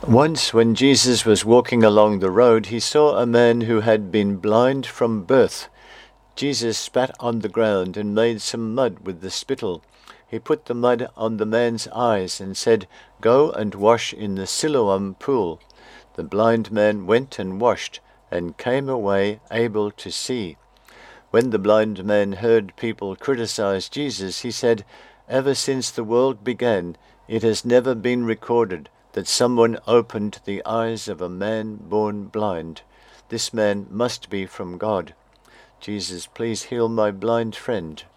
Once, when Jesus was walking along the road, he saw a man who had been blind from birth. Jesus spat on the ground and made some mud with the spittle. He put the mud on the man's eyes and said, "Go and wash in the Siloam pool." The blind man went and washed and came away able to see. When the blind man heard people criticize Jesus, he said, "Ever since the world began, it has never been recorded that someone opened the eyes of a man born blind. This man must be from God. Jesus, please heal my blind friend."